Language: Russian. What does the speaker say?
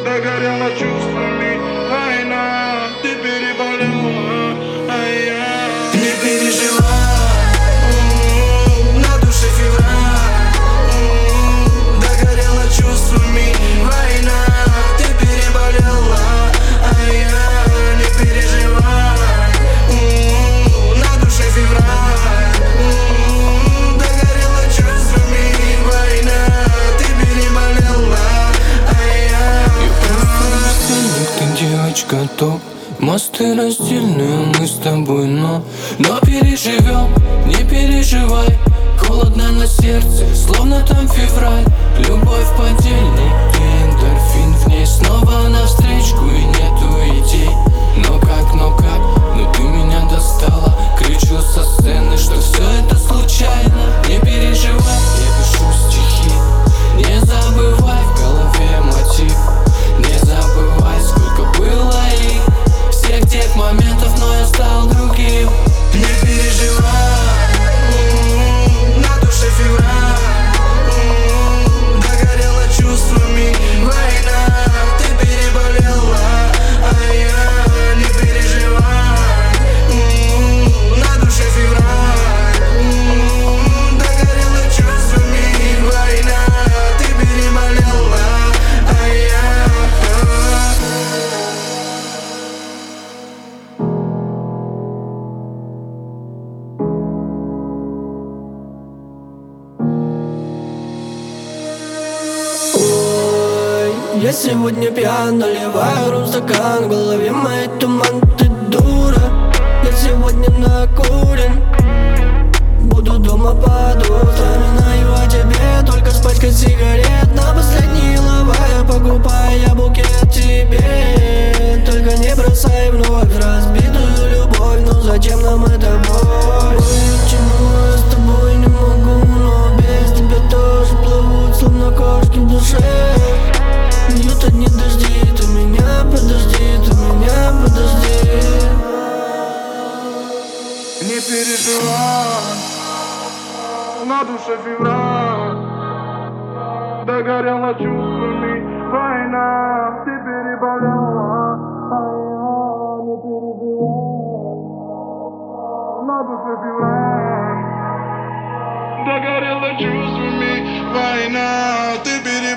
Догорела чувствами война, ты переболела, не переживай, на душе февраль, догорела чувствами война, ты переболела, не переживай, на душе февраль, догорела чувствами война, ты переболела. Ты девочка топ, мосты раздельные мы с тобой, но переживем, не переживай. Холодно на сердце, словно там февраль. Любовь поддельный, ты эндорфин в ней. Снова навстречку и нету идей. Но как, но ты меня достала. Кричу со сцены, что все это случайно. Не переживай, я пишу стихи. Не забывай в голове мотив. Не забывай, сколько было их всех тех моментов, но я стал другим. Не переживай, на душе февраль, догорела чувствами война, ты переболела, не переживай, на душе февраль, догорела чувствами война, ты переболела, Я сегодня пьян, наливаю ром в стакан. В голове моей туман, ты дура. Я сегодня накурен, буду дома под утро. Вспоминаю о тебе, только с пачкой сигарет. На последние лава я покупаю букет тебе. Только не бросай вновь разбитую любовь. Ну зачем нам эта боль? Почему я с тобой не могу, но без тебя тоже плывут, словно кошки в душе. Бьют одни дожди, ты меня подожди, ты меня подожди. не переживай, на душе февраль, догорела чувствами война, ты переболела, не переживай, на душе февраль, догорела чувствами война, ты переболела.